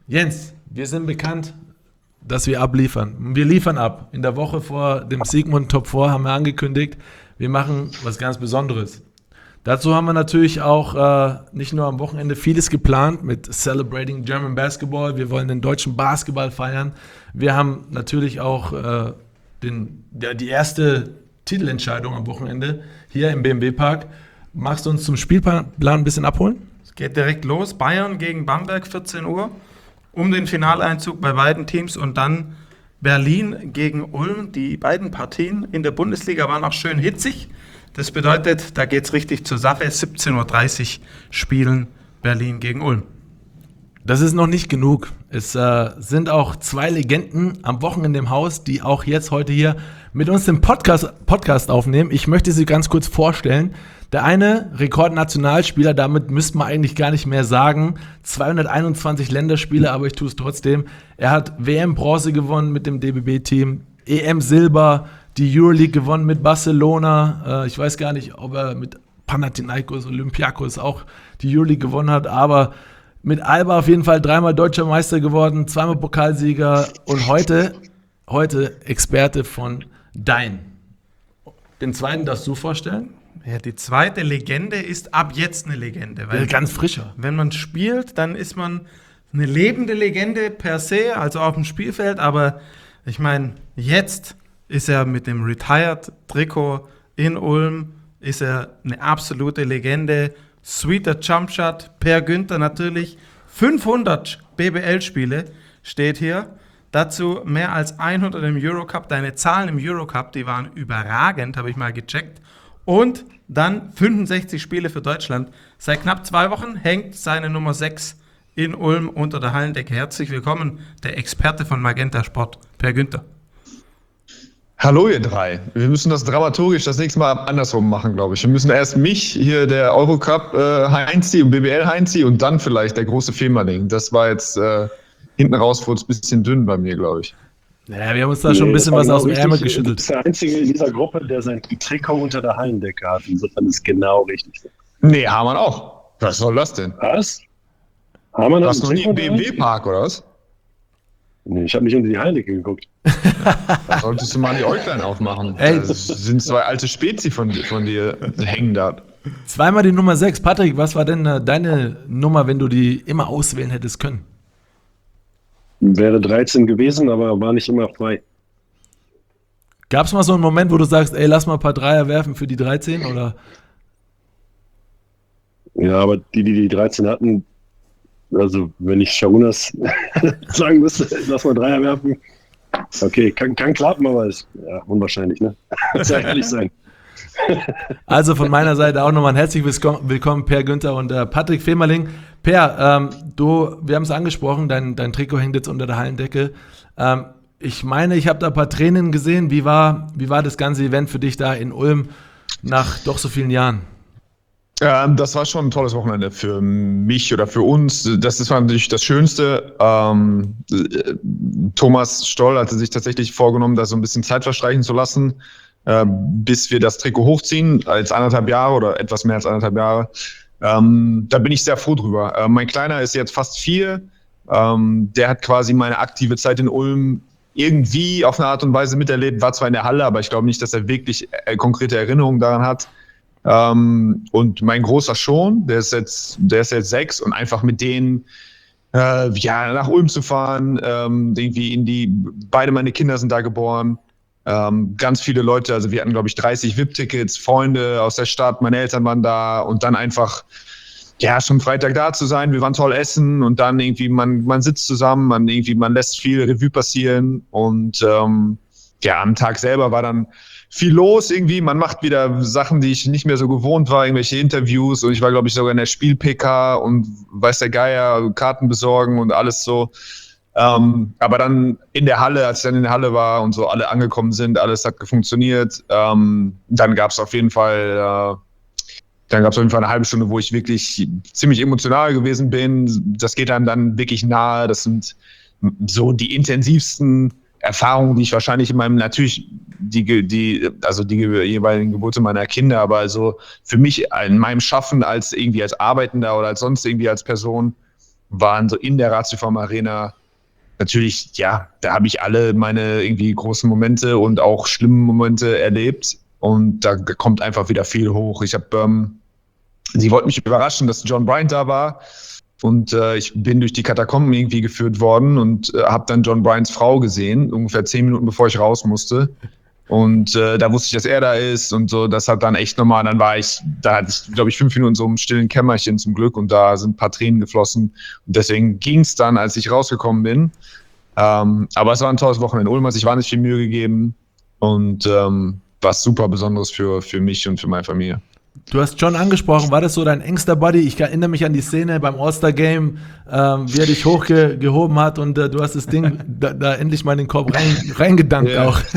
Jens, wir sind bekannt, dass wir abliefern. Wir liefern ab. In der Woche vor dem Sigmund Top 4 haben wir angekündigt, wir machen was ganz Besonderes. Dazu haben wir natürlich auch nicht nur am Wochenende vieles geplant mit Celebrating German Basketball. Wir wollen den deutschen Basketball feiern. Wir haben natürlich auch die erste Titelentscheidung am Wochenende hier im BMW Park. Magst du uns zum Spielplan ein bisschen abholen? Es geht direkt los. Bayern gegen Bamberg, 14 Uhr. Um den Finaleinzug bei beiden Teams und dann Berlin gegen Ulm. Die beiden Partien in der Bundesliga waren auch schön hitzig. Das bedeutet, da geht es richtig zur Sache. 17:30 Uhr spielen Berlin gegen Ulm. Das ist noch nicht genug. Es sind auch zwei Legenden am Wochenende im Haus, die auch jetzt heute hier mit uns den Podcast aufnehmen. Ich möchte sie ganz kurz vorstellen. Der eine, Rekordnationalspieler, damit müsste man eigentlich gar nicht mehr sagen. 221 Länderspiele, aber ich tue es trotzdem. Er hat WM-Bronze gewonnen mit dem DBB-Team, EM-Silber, die Euroleague gewonnen mit Barcelona. Ich weiß gar nicht, ob er mit Panathinaikos, Olympiakos auch die Euroleague gewonnen hat, aber mit Alba auf jeden Fall 3-mal Deutscher Meister geworden, 2-mal Pokalsieger und heute Experte von Dein. Den zweiten darfst du vorstellen? Ja, die zweite Legende ist ab jetzt eine Legende. Weil ganz frischer. Wenn man spielt, dann ist man eine lebende Legende per se, also auf dem Spielfeld. Aber ich meine, jetzt ist er mit dem Retired-Trikot in Ulm, ist er eine absolute Legende. Sweeter Jumpshot, Per Günther natürlich. 500 BBL-Spiele steht hier. Dazu mehr als 100 im Eurocup. Deine Zahlen im Eurocup, die waren überragend, habe ich mal gecheckt. Und dann 65 Spiele für Deutschland. Seit knapp 2 Wochen hängt seine Nummer 6 in Ulm unter der Hallendecke. Herzlich willkommen, der Experte von Magenta Sport, Per Günther. Hallo ihr drei. Wir müssen das dramaturgisch das nächste Mal andersrum machen, glaube ich. Wir müssen erst mich, hier der Eurocup Heinzi und BBL Heinzi und dann vielleicht der große Fehmarling. Das war jetzt hinten raus, wurde es ein bisschen dünn bei mir, glaube ich. Ja, wir haben uns da schon ein bisschen was aus dem Ärmel geschüttelt. Du bist der Einzige in dieser Gruppe, der sein Trikot unter der Hallendecke hat. Insofern ist genau richtig. Nee, Hamann auch. Was soll das denn? Was? Hamann Warst du noch nie im BMW-Park, oder was? Nee, ich habe nicht unter die Hallendecke geguckt. Da solltest du mal die Äuglein aufmachen. Ey. Das sind 2 alte Spezi von dir hängen da. 2-mal die Nummer 6. Patrick, was war denn deine Nummer, wenn du die immer auswählen hättest können? Wäre 13 gewesen, aber war nicht immer frei. Gab es mal so einen Moment, wo du sagst, ey, lass mal ein paar Dreier werfen für die 13? Oder? Ja, aber die 13 hatten, also wenn ich Sharunas sagen müsste, lass mal Dreier werfen. Okay, kann klappen, aber ist ja unwahrscheinlich, ne? Soll ehrlich sein. Also von meiner Seite auch nochmal ein herzliches Willkommen, Per Günther und Patrick Fehmerling. Per, wir haben es angesprochen, dein Trikot hängt jetzt unter der Hallendecke. Ich meine, ich habe da ein paar Tränen gesehen. Wie war das ganze Event für dich da in Ulm nach doch so vielen Jahren? Das war schon ein tolles Wochenende für mich oder für uns. Das war natürlich das Schönste. Thomas Stoll hatte sich tatsächlich vorgenommen, da so ein bisschen Zeit verstreichen zu lassen, bis wir das Trikot hochziehen, als 1,5 Jahre oder etwas mehr als 1,5 Jahre. Da bin ich sehr froh drüber. Mein Kleiner ist jetzt fast 4. Der hat quasi meine aktive Zeit in Ulm irgendwie auf eine Art und Weise miterlebt, war zwar in der Halle, aber ich glaube nicht, dass er wirklich konkrete Erinnerungen daran hat. Und mein Großer schon, der ist jetzt 6 und einfach mit denen nach Ulm zu fahren, irgendwie beide meine Kinder sind da geboren. Ganz viele Leute, also wir hatten, glaube ich, 30 VIP-Tickets, Freunde aus der Stadt, meine Eltern waren da und dann einfach, ja, schon Freitag da zu sein, wir waren toll essen und dann irgendwie, man sitzt zusammen, man lässt viel Revue passieren und am Tag selber war dann viel los irgendwie, man macht wieder Sachen, die ich nicht mehr so gewohnt war, irgendwelche Interviews und ich war, glaube ich, sogar in der Spiel-PK und weiß der Geier, Karten besorgen und alles so. Aber dann in der Halle, als ich dann in der Halle war und so alle angekommen sind, alles hat funktioniert, dann gab es auf jeden Fall eine halbe Stunde, wo ich wirklich ziemlich emotional gewesen bin. Das geht einem dann wirklich nahe. Das sind so die intensivsten Erfahrungen, die ich wahrscheinlich in meinem, natürlich die jeweiligen Geburte meiner Kinder, aber also für mich in meinem Schaffen als Arbeitender oder als sonst irgendwie als Person waren so in der Ratiofarm Arena. Natürlich, ja, da habe ich alle meine irgendwie großen Momente und auch schlimmen Momente erlebt. Und da kommt einfach wieder viel hoch. Sie wollten mich überraschen, dass John Bryant da war. Und ich bin durch die Katakomben irgendwie geführt worden und habe dann John Bryants Frau gesehen, ungefähr 10 Minuten bevor ich raus musste. Und da wusste ich, dass er da ist und so. Das hat dann echt nochmal, da hatte ich, glaube ich, 5 Minuten so im stillen Kämmerchen zum Glück und da sind ein paar Tränen geflossen. Und deswegen ging es dann, als ich rausgekommen bin. Aber es war ein tolles Wochenende. Ulm hat sich wahnsinnig viel Mühe gegeben und was super Besonderes für mich und für meine Familie. Du hast John angesprochen, war das so dein engster Buddy? Ich erinnere mich an die Szene beim All-Star-Game, wie er dich hochgehoben hat und du hast das Ding da endlich mal in den Korb reingedankt Ja. auch.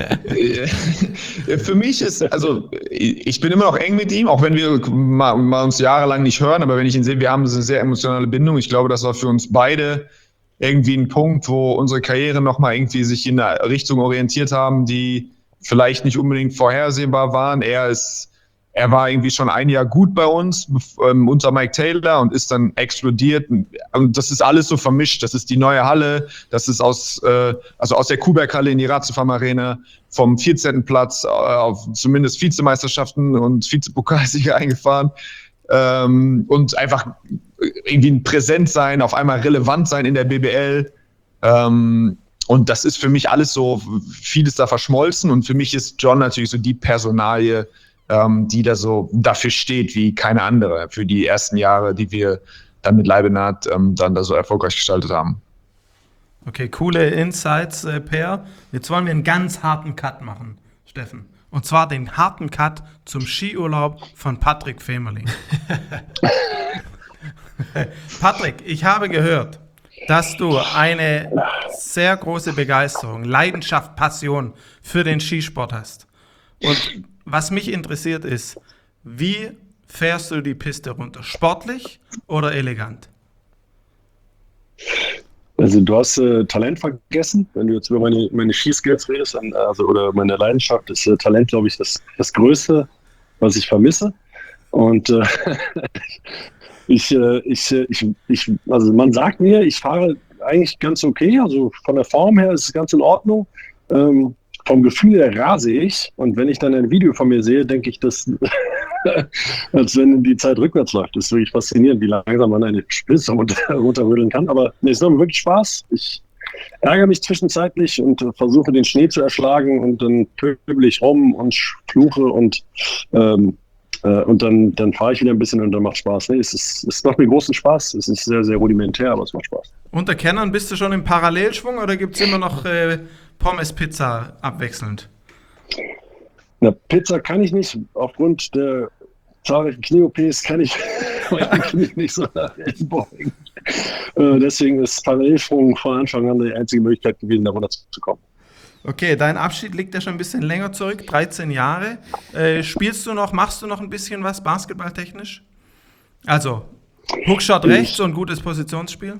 Für mich ich bin immer noch eng mit ihm, auch wenn wir mal uns jahrelang nicht hören, aber wenn ich ihn sehe, wir haben eine sehr emotionale Bindung. Ich glaube, das war für uns beide irgendwie ein Punkt, wo unsere Karriere nochmal irgendwie sich in eine Richtung orientiert haben, die vielleicht nicht unbedingt vorhersehbar waren. Er war irgendwie schon ein Jahr gut bei uns unter Mike Taylor und ist dann explodiert. Und das ist alles so vermischt. Das ist die neue Halle. Das ist aus der Kuhberg-Halle in die Ratiofarm Arena vom 14. Platz auf zumindest Vizemeisterschaften und Vizepokalsieger eingefahren. Und einfach irgendwie ein Präsent sein, auf einmal relevant sein in der BBL. Und das ist für mich alles so, vieles da verschmolzen. Und für mich ist John natürlich so die Personalie, die da so dafür steht wie keine andere, für die ersten Jahre, die wir dann mit Leibe naht dann da so erfolgreich gestaltet haben. Okay, coole Insights, Per. Jetzt wollen wir einen ganz harten Cut machen, Steffen. Und zwar den harten Cut zum Skiurlaub von Patrick Femerling. Patrick, ich habe gehört, dass du eine sehr große Begeisterung, Leidenschaft, Passion für den Skisport hast. Und was mich interessiert ist, wie fährst du die Piste runter? Sportlich oder elegant? Also du hast Talent vergessen, wenn du jetzt über meine Skiskills redest, oder meine Leidenschaft, ist Talent, glaube ich, das Größte, was ich vermisse. Und also man sagt mir, ich fahre eigentlich ganz okay, also von der Form her ist es ganz in Ordnung. Vom Gefühl her rase ich, und wenn ich dann ein Video von mir sehe, denke ich, dass als wenn die Zeit rückwärts läuft. Das ist wirklich faszinierend, wie langsam man eine Spitze runterrütteln kann. Aber es macht mir wirklich Spaß. Ich ärgere mich zwischenzeitlich und versuche, den Schnee zu erschlagen, und dann pöbel ich rum und fluche und dann fahre ich wieder ein bisschen und dann macht Spaß. Nee, es macht mir großen Spaß. Es ist sehr, sehr rudimentär, aber es macht Spaß. Unter Kennern bist du schon im Parallelschwung oder gibt es immer noch Pommes, Pizza abwechselnd? Na, Pizza kann ich nicht. Aufgrund der zahlreichen Knie-OPs kann ich meine Knie nicht so nach hinten beugen. Deswegen ist Parallelschwung von Anfang an die einzige Möglichkeit gewesen, da runterzukommen. Okay, dein Abschied liegt ja schon ein bisschen länger zurück, 13 Jahre. Machst du noch ein bisschen was basketballtechnisch? Also, Hookshot rechts und gutes Positionsspiel?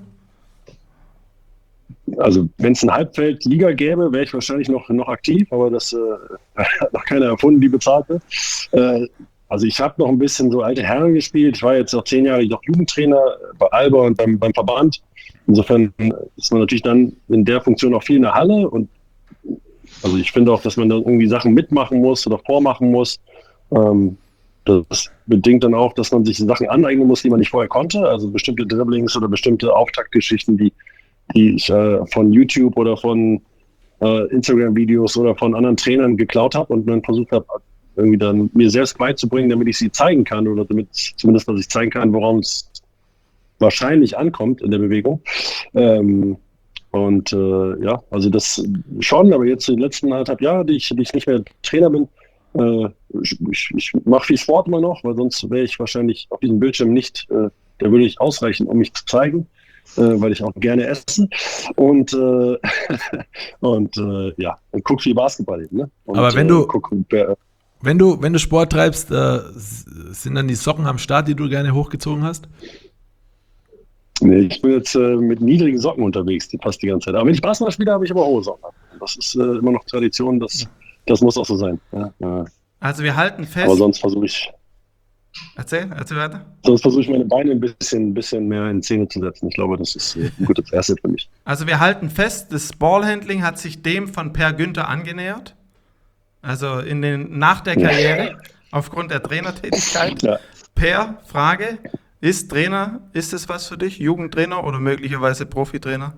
Also, wenn es ein Halbfeld-Liga gäbe, wäre ich wahrscheinlich noch aktiv, aber das hat noch keiner erfunden, die bezahlt wird. Also, ich habe noch ein bisschen so alte Herren gespielt. Ich war jetzt noch 10 Jahre Jugendtrainer bei Alba und beim Verband. Insofern ist man natürlich dann in der Funktion auch viel in der Halle, und also ich finde auch, dass man da irgendwie Sachen mitmachen muss oder vormachen muss. Das bedingt dann auch, dass man sich Sachen aneignen muss, die man nicht vorher konnte. Also bestimmte Dribblings oder bestimmte Auftaktgeschichten, die ich von YouTube oder von Instagram-Videos oder von anderen Trainern geklaut habe und dann versucht habe, irgendwie dann mir selbst beizubringen, damit ich sie zeigen kann, oder damit zumindest, dass ich zeigen kann, worauf es wahrscheinlich ankommt in der Bewegung. Also das schon, aber jetzt in den letzten 1,5 Jahren, die ich nicht mehr Trainer bin, ich mache viel Sport immer noch, weil sonst wäre ich wahrscheinlich auf diesem Bildschirm nicht, der würde nicht ausreichen, um mich zu zeigen, weil ich auch gerne esse und gucke viel Basketball eben. Ne? Und, aber wenn du Sport treibst, sind dann die Socken am Start, die du gerne hochgezogen hast? Nee, ich bin jetzt mit niedrigen Socken unterwegs, die passt die ganze Zeit. Aber wenn ich Basketball spiele, habe ich aber hohe Socken. Das ist immer noch Tradition, das muss auch so sein. Ja. Also wir halten fest. Aber sonst versuche ich Erzähl weiter. Sonst versuche ich meine Beine ein bisschen mehr in Szene zu setzen. Ich glaube, das ist ein gutes Asset für mich. Also wir halten fest, das Ballhandling hat sich dem von Per Günther angenähert. Also nach der Karriere, aufgrund der Trainertätigkeit. Ja. Per, Frage, ist es was für dich? Jugendtrainer oder möglicherweise Profitrainer?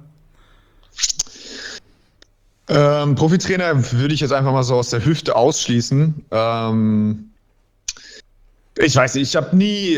Profitrainer würde ich jetzt einfach mal so aus der Hüfte ausschließen. Ich weiß nicht, ich habe nie,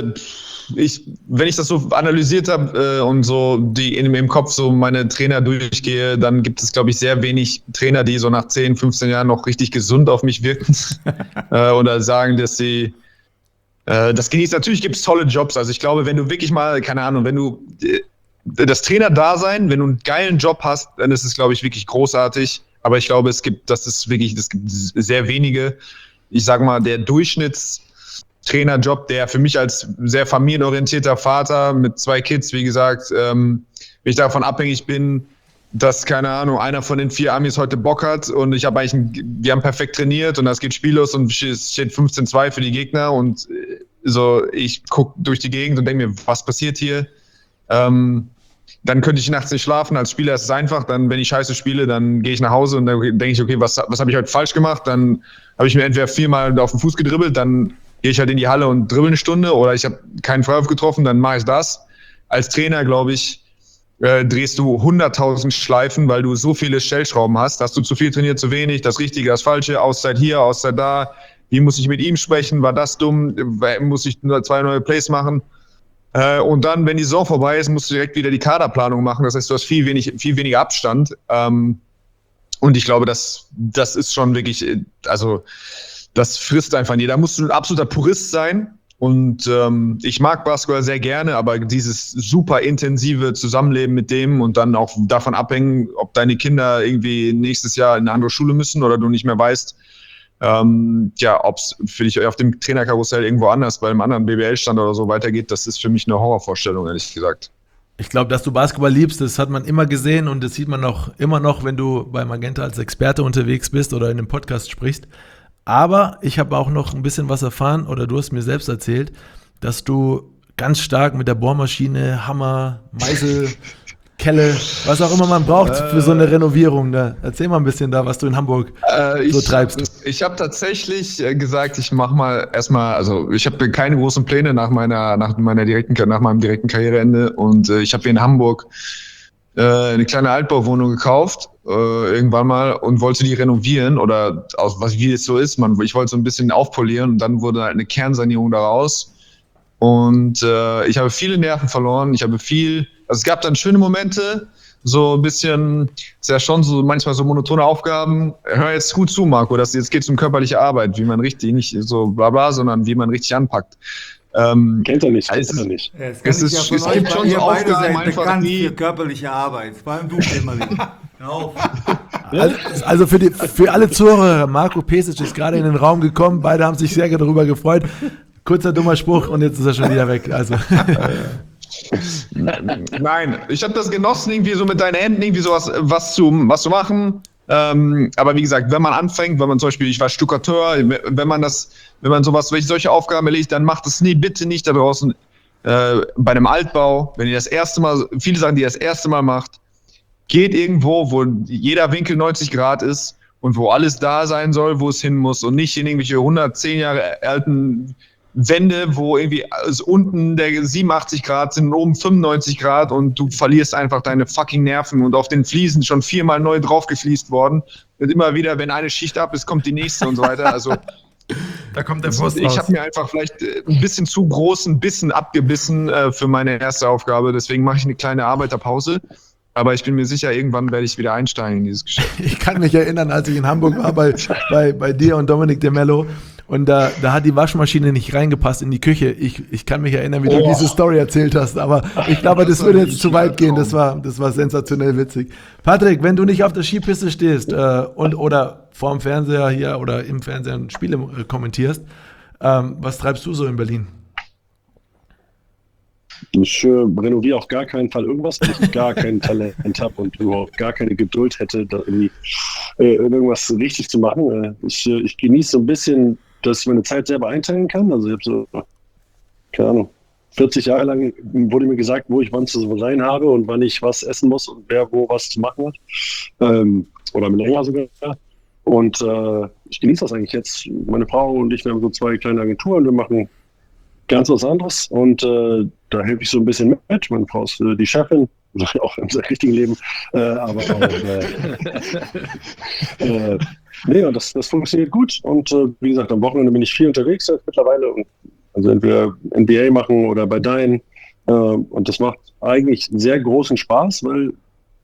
wenn ich das so analysiert habe und so im Kopf so meine Trainer durchgehe, dann gibt es, glaube ich, sehr wenig Trainer, die so nach 10, 15 Jahren noch richtig gesund auf mich wirken oder sagen, dass sie das genießen. Natürlich gibt es tolle Jobs. Also ich glaube, wenn du wirklich mal, keine Ahnung, wenn du das Trainer-Dasein, wenn du einen geilen Job hast, dann ist es, glaube ich, wirklich großartig. Aber ich glaube, es gibt sehr wenige, ich sage mal, der Durchschnittstrainerjob, der für mich als sehr familienorientierter Vater mit 2 Kids, wie gesagt, wenn ich davon abhängig bin, dass, keine Ahnung, einer von den 4 Amis heute Bock hat und wir haben perfekt trainiert und es geht spiellos und es steht 15-2 für die Gegner und so, ich gucke durch die Gegend und denke mir, was passiert hier? Dann könnte ich nachts nicht schlafen. Als Spieler ist es einfach, dann, wenn ich scheiße spiele, dann gehe ich nach Hause und dann denke ich, okay, was habe ich heute falsch gemacht? Dann habe ich mir entweder 4-mal auf den Fuß gedribbelt, dann gehe ich halt in die Halle und dribbel eine Stunde oder ich habe keinen Freiwurf getroffen, dann mache ich das. Als Trainer, glaube ich, drehst du 100.000 Schleifen, weil du so viele Stellschrauben hast. Hast du zu viel trainiert, zu wenig, das Richtige, das Falsche, Auszeit hier, Auszeit da. Wie muss ich mit ihm sprechen? War das dumm? Muss ich nur 2 neue Plays machen? Und dann, wenn die Saison vorbei ist, musst du direkt wieder die Kaderplanung machen. Das heißt, du hast viel weniger Abstand. Und ich glaube, das ist schon wirklich, also das frisst einfach nie. Da musst du ein absoluter Purist sein. Und ich mag Basketball sehr gerne, aber dieses super intensive Zusammenleben mit dem und dann auch davon abhängen, ob deine Kinder irgendwie nächstes Jahr in eine andere Schule müssen oder du nicht mehr weißt, ob es für dich auf dem Trainerkarussell irgendwo anders bei einem anderen BBL-Stand oder so weitergeht, das ist für mich eine Horrorvorstellung, ehrlich gesagt. Ich glaube, dass du Basketball liebst, das hat man immer gesehen und das sieht man immer noch, wenn du bei Magenta als Experte unterwegs bist oder in einem Podcast sprichst. Aber ich habe auch noch ein bisschen was erfahren, oder du hast mir selbst erzählt, dass du ganz stark mit der Bohrmaschine, Hammer, Meißel, Kelle, was auch immer man braucht für so eine Renovierung. Da. Erzähl mal ein bisschen da, was du in Hamburg so treibst. Ich habe tatsächlich gesagt, ich mache mal erstmal, also ich habe keine großen Pläne nach meinem direkten Karriereende und ich habe hier in Hamburg eine kleine Altbauwohnung gekauft, irgendwann mal, und wollte die renovieren oder wie es so ist, ich wollte so ein bisschen aufpolieren und dann wurde halt eine Kernsanierung daraus und ich habe viele Nerven verloren, also es gab dann schöne Momente, so ein bisschen, ist ja schon so manchmal so monotone Aufgaben. Hör jetzt gut zu, Marco, jetzt geht es um körperliche Arbeit, wie man richtig, nicht so bla bla, sondern wie man richtig anpackt. Kennt er nicht. Es gibt schon so Aufgaben einfach, bekannt für körperliche Arbeit. Vor allem du, Emmerling. Hör auf. Also für alle Zuhörer, Marco Pesic ist gerade in den Raum gekommen, beide haben sich sehr darüber gefreut. Kurzer dummer Spruch und jetzt ist er schon wieder weg. Also. Nein, ich habe das genossen, irgendwie so mit deinen Händen irgendwie sowas was zu machen. Aber wie gesagt, wenn man anfängt, wenn man zum Beispiel, ich war Stuckateur, wenn man solche Aufgaben erledigt, dann macht es bitte nicht da draußen bei einem Altbau, wenn ihr das erste Mal, viele sagen, die das erste Mal macht, geht irgendwo, wo jeder Winkel 90 Grad ist und wo alles da sein soll, wo es hin muss und nicht in irgendwelche 110 Jahre alten Wände, wo irgendwie unten der 87 Grad sind und oben 95 Grad und du verlierst einfach deine fucking Nerven und auf den Fliesen schon 4-mal neu drauf gefliest worden. Und immer wieder, wenn eine Schicht ab ist, kommt die nächste und so weiter. Also da kommt der Frust raus. Ich habe mir einfach vielleicht ein bisschen zu großen Bissen abgebissen für meine erste Aufgabe. Deswegen mache ich eine kleine Arbeiterpause. Aber ich bin mir sicher, irgendwann werde ich wieder einsteigen in dieses Geschäft. Ich kann mich erinnern, als ich in Hamburg war bei dir und Dominik de Mello und da hat die Waschmaschine nicht reingepasst in die Küche. Ich kann mich erinnern, wie du diese Story erzählt hast, aber ich glaube, das würde jetzt zu weit gehen. Das war sensationell witzig. Patrick, wenn du nicht auf der Skipiste stehst oder vorm Fernseher hier oder im Fernsehen Spiele kommentierst, was treibst du so in Berlin? Ich renoviere auf gar keinen Fall irgendwas, weil ich gar kein Talent habe und überhaupt gar keine Geduld hätte, da irgendwie irgendwas richtig zu machen. Ich genieße so ein bisschen dass ich meine Zeit selber einteilen kann. Also ich habe so, keine Ahnung, 40 Jahre lang wurde mir gesagt, wo ich wann zu sein habe und wann ich was essen muss und wer wo was zu machen hat. Oder länger sogar. Und ich genieße das eigentlich jetzt. Meine Frau und ich, wir haben so 2 kleine Agenturen, wir machen ganz was anderes und da helfe ich so ein bisschen mit. Meine Frau ist die Chefin, auch im richtigen Leben, aber nee, und das funktioniert gut und wie gesagt, am Wochenende bin ich viel unterwegs jetzt mittlerweile und also entweder NBA machen oder bei Dine und das macht eigentlich sehr großen Spaß, weil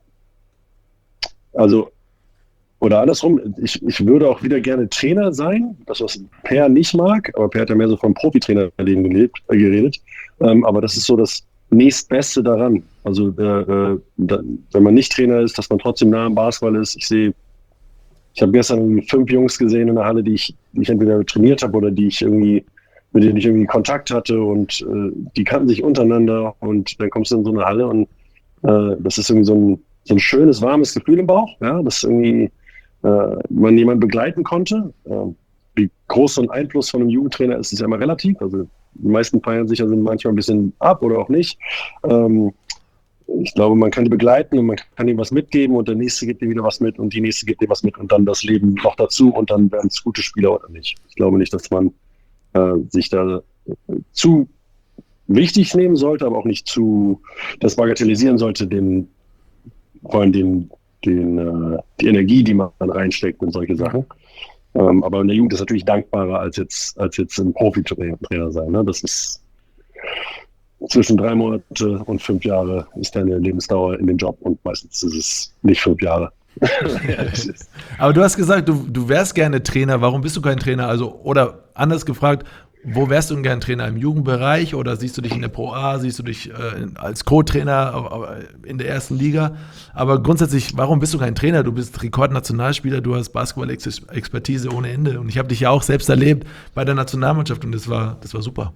also oder andersrum, ich würde auch wieder gerne Trainer sein, das was Per nicht mag, aber Per hat ja mehr so vom Profitrainerleben geredet. Aber das ist so das nächstbeste daran. Also wenn man nicht Trainer ist, dass man trotzdem nah am Basketball ist. Ich habe gestern 5 Jungs gesehen in der Halle, die ich entweder trainiert habe oder mit denen ich irgendwie Kontakt hatte und die kannten sich untereinander und dann kommst du in so eine Halle und das ist irgendwie so ein schönes, warmes Gefühl im Bauch, ja, dass irgendwie man jemanden begleiten konnte. Wie groß so ein Einfluss von einem Jugendtrainer ist, ist ja immer relativ. Also die meisten feiern sich also manchmal ein bisschen ab oder auch nicht. Ich glaube, man kann die begleiten und man kann ihm was mitgeben und der Nächste gibt dir wieder was mit und die Nächste gibt dir was mit und dann das Leben noch dazu und dann werden es gute Spieler oder nicht. Ich glaube nicht, dass man sich da zu wichtig nehmen sollte, aber auch nicht zu das bagatellisieren sollte, vor allem die Energie, die man dann reinsteckt in solche Sachen. Aber in der Jugend ist natürlich dankbarer als jetzt ein Profi-Trainer sein. Ne? Das ist zwischen 3 Monate und 5 Jahre ist deine Lebensdauer in dem Job und meistens ist es nicht 5 Jahre. Aber du hast gesagt, du wärst gerne Trainer. Warum bist du kein Trainer? Also, oder anders gefragt, wo wärst du denn gern Trainer? Im Jugendbereich oder siehst du dich in der Pro A, siehst du dich als Co-Trainer in der ersten Liga? Aber grundsätzlich, warum bist du kein Trainer? Du bist Rekordnationalspieler, du hast Basketball-Expertise ohne Ende und ich habe dich ja auch selbst erlebt bei der Nationalmannschaft und das war super.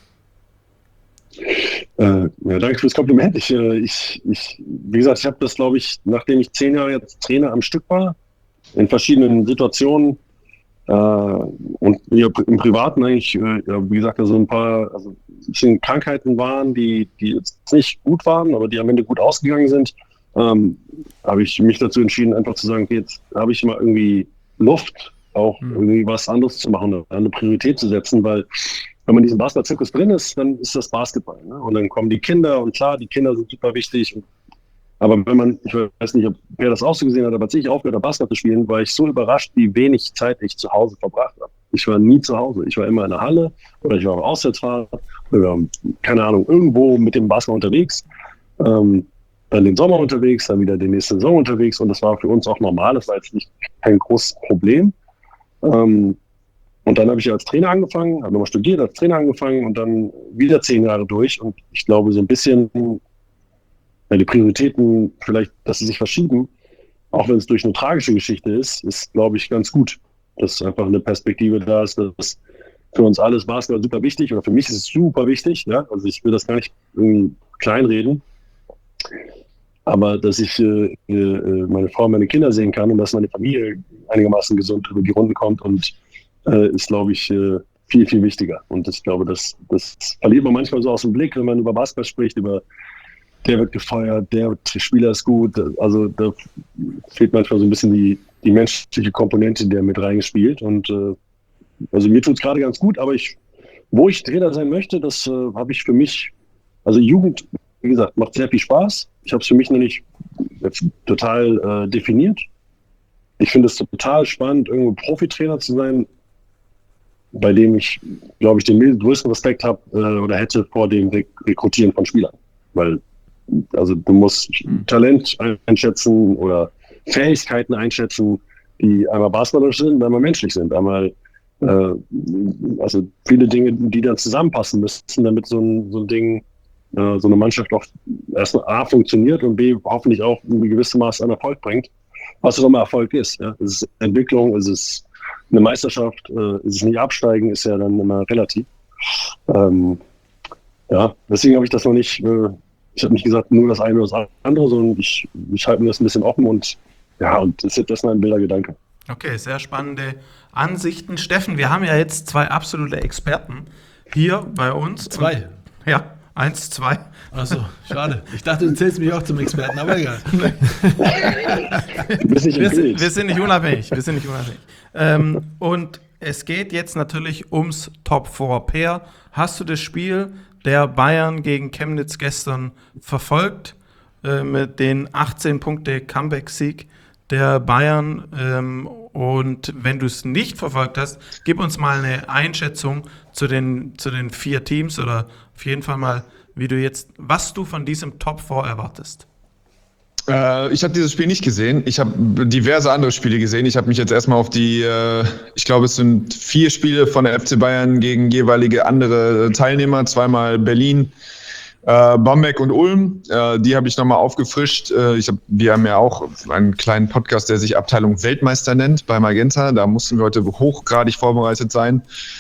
Ja, danke fürs Kompliment. Wie gesagt, ich habe das, glaube ich, nachdem ich 10 Jahre jetzt Trainer am Stück war, in verschiedenen Situationen, und ja, im Privaten eigentlich, wie gesagt, so ein bisschen Krankheiten waren, die jetzt nicht gut waren, aber die am Ende gut ausgegangen sind, habe ich mich dazu entschieden, einfach zu sagen, okay, jetzt habe ich mal irgendwie Luft, auch irgendwie was anderes zu machen, eine Priorität zu setzen, weil wenn man in diesem Basketball-Zirkus drin ist, dann ist das Basketball. Ne? Und dann kommen die Kinder und klar, die Kinder sind super wichtig. Aber ich weiß nicht, ob wer das auch so gesehen hat, aber als ich aufgehört habe, Basketball zu spielen, war ich so überrascht, wie wenig Zeit ich zu Hause verbracht habe. Ich war nie zu Hause. Ich war immer in der Halle oder ich war am Auswärtsfahrt oder, keine Ahnung, irgendwo mit dem Basketball unterwegs. Dann den Sommer unterwegs, dann wieder den nächsten Saison unterwegs und das war für uns auch normal. Das war jetzt nicht kein großes Problem. Und dann habe ich als Trainer angefangen, habe nochmal studiert, als Trainer angefangen und dann wieder 10 Jahre durch. Und ich glaube, so ein bisschen die Prioritäten vielleicht, dass sie sich verschieben, auch wenn es durch eine tragische Geschichte ist, glaube ich, ganz gut. Dass einfach eine Perspektive da ist, dass für uns alles Basketball super wichtig oder für mich ist es super wichtig. Ja? Also ich will das gar nicht irgendwie kleinreden. Aber dass ich meine Frau und meine Kinder sehen kann und dass meine Familie einigermaßen gesund über die Runde kommt und ist, glaube ich, viel, viel wichtiger. Und ich glaube, das verliert man manchmal so aus dem Blick, wenn man über Basketball spricht, über der wird gefeuert, der Spieler ist gut. Also da fehlt manchmal so ein bisschen die menschliche Komponente, der mit reingespielt. Und also mir tut es gerade ganz gut, aber wo ich Trainer sein möchte, das habe ich für mich, also Jugend, wie gesagt, macht sehr viel Spaß. Ich habe es für mich noch nicht total definiert. Ich finde es total spannend, irgendwo Profitrainer zu sein, bei dem ich, glaube ich, den größten Respekt habe oder hätte vor dem Rekrutieren von Spielern. Weil, also du musst Talent einschätzen oder Fähigkeiten einschätzen, die einmal basketballerisch sind, einmal menschlich sind, einmal also viele Dinge, die dann zusammenpassen müssen, damit so ein Ding, so eine Mannschaft auch erstmal A funktioniert und B hoffentlich auch ein gewisses Maß an Erfolg bringt, was auch immer Erfolg ist. Ja? Es ist Entwicklung, es ist eine Meisterschaft, ist es nicht absteigen, ist ja dann immer relativ. Ja, deswegen habe ich das noch nicht, ich habe nicht gesagt, nur das eine oder das andere, sondern ich halte mir das ein bisschen offen und ja, und das ist mein wilder Gedanke. Okay, sehr spannende Ansichten. Steffen, wir haben ja jetzt 2 absolute Experten hier bei uns. 2. Und, ja, 1, 2. Achso, schade. Ich dachte, du zählst mich auch zum Experten, aber egal. Du bist nicht Wir im Bild. sind nicht unabhängig. Und es geht jetzt natürlich ums Top 4. Per, hast du das Spiel der Bayern gegen Chemnitz gestern verfolgt? Mit den 18 Punkte Comeback-Sieg der Bayern. Und wenn du es nicht verfolgt hast, gib uns mal eine Einschätzung zu den 4 Teams oder auf jeden Fall mal, was du von diesem Top 4 erwartest. Ich habe dieses Spiel nicht gesehen. Ich habe diverse andere Spiele gesehen. Ich habe mich jetzt erstmal auf ich glaube, es sind 4 Spiele von der FC Bayern gegen jeweilige andere Teilnehmer, zweimal Berlin, Bamberg und Ulm. Die habe ich nochmal aufgefrischt. Wir haben ja auch einen kleinen Podcast, der sich Abteilung Weltmeister nennt bei Magenta. Da mussten wir heute hochgradig vorbereitet sein.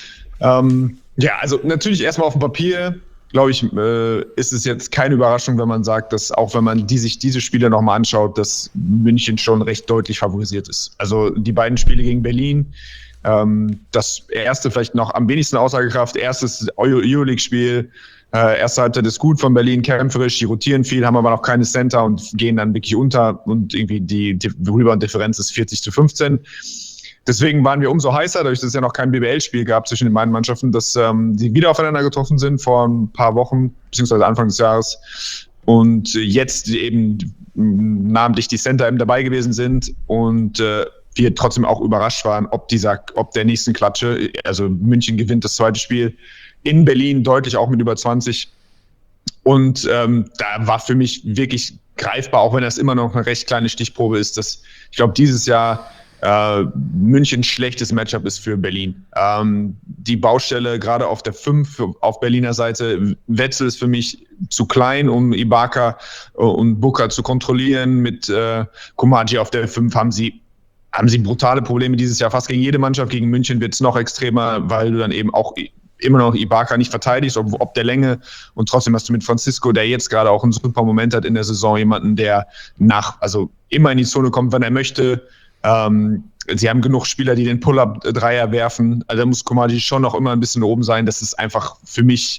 Also natürlich erstmal auf dem Papier, glaube ich, ist es jetzt keine Überraschung, wenn man sagt, dass auch wenn man sich diese Spiele nochmal anschaut, dass München schon recht deutlich favorisiert ist. Also die beiden Spiele gegen Berlin, das erste vielleicht noch am wenigsten Aussagekraft, erstes Euroleague-Spiel, erste Halbzeit ist gut von Berlin, kämpferisch, die rotieren viel, haben aber noch keine Center und gehen dann wirklich unter und irgendwie die Rebound-Differenz ist 40-15. Deswegen waren wir umso heißer, dadurch, dass es ja noch kein BBL-Spiel gab zwischen den beiden Mannschaften, dass sie wieder aufeinander getroffen sind vor ein paar Wochen, beziehungsweise Anfang des Jahres. Und jetzt eben namentlich die Center eben dabei gewesen sind und wir trotzdem auch überrascht waren, ob der nächsten Klatsche, also München gewinnt das zweite Spiel in Berlin deutlich auch mit über 20. Und da war für mich wirklich greifbar, auch wenn das immer noch eine recht kleine Stichprobe ist, dass ich glaube, dieses Jahr München schlechtes Matchup ist für Berlin. Die Baustelle gerade auf der 5 auf Berliner Seite, Wetzel ist für mich zu klein, um Ibaka und Booker zu kontrollieren. Mit Komaji auf der 5 haben sie brutale Probleme dieses Jahr. Fast gegen jede Mannschaft. Gegen München wird es noch extremer, weil du dann eben auch immer noch Ibaka nicht verteidigst, ob der Länge. Und trotzdem hast du mit Francisco, der jetzt gerade auch einen super Moment hat in der Saison, jemanden, der immer in die Zone kommt, wenn er möchte. Sie haben genug Spieler, die den Pull-Up-Dreier werfen. Also da muss Komaji schon noch immer ein bisschen oben sein. Das ist einfach für mich,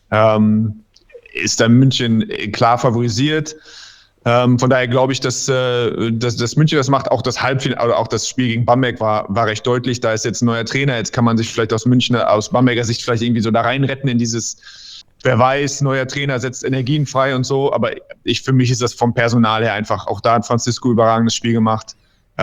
ist da München klar favorisiert. Von daher glaube ich, dass München das macht. Auch das Halbfinale oder auch das Spiel gegen Bamberg war recht deutlich. Da ist jetzt ein neuer Trainer. Jetzt kann man sich vielleicht aus Bamberger Sicht vielleicht irgendwie so da reinretten in dieses, wer weiß, neuer Trainer setzt Energien frei und so. Aber für mich ist das vom Personal her einfach, auch da hat Francisco überragendes Spiel gemacht.